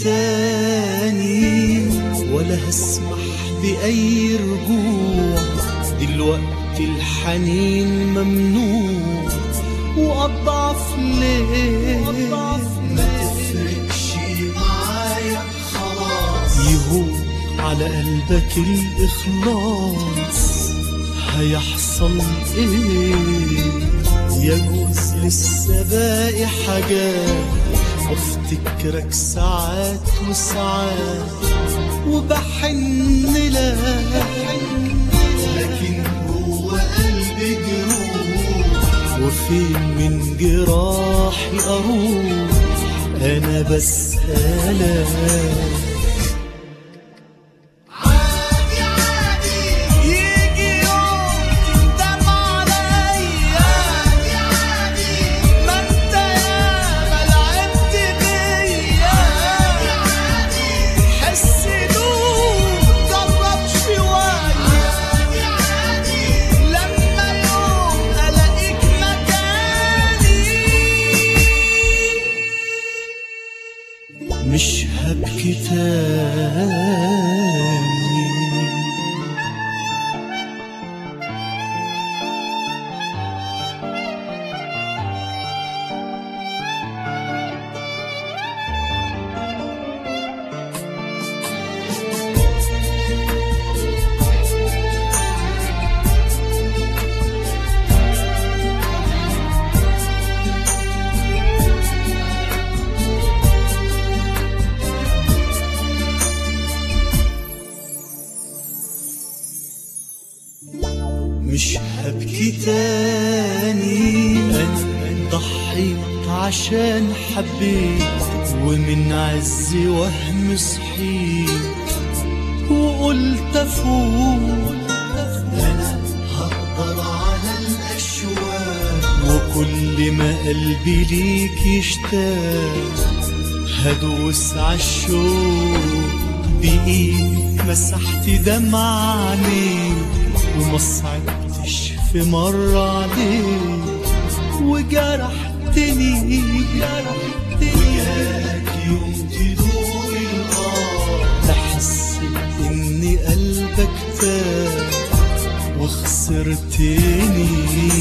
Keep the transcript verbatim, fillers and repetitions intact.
تاني ولا هسمح بأي رجوع، دلوقتي الحنين ممنوع وأضعف ليه ما تفرقش معايا خلاص، يهون على قلبك الإخلاص، هيحصل ايه؟ يجوز لسه باقي حاجات وافتكرك ساعات وساعات وبحن لك، لكن جوه قلبي جروح، وفين من جراحي اروح انا بسألك. مش هبكي تاني. مش هبكي تاني، أنا ضحيت عشان حبيت، ومن عز وهم صحيت وقلت أفوت، أنا هقدر على الأشواق، وكل ما قلبي ليك يشتاق هدوس عالشوق، بإيدي مسحت دمع عينيك وما صعبتش في مرة عليك، وجرحتني وياك يوم تدور النار، لحسيت إن قلبك تاب وخسرتني.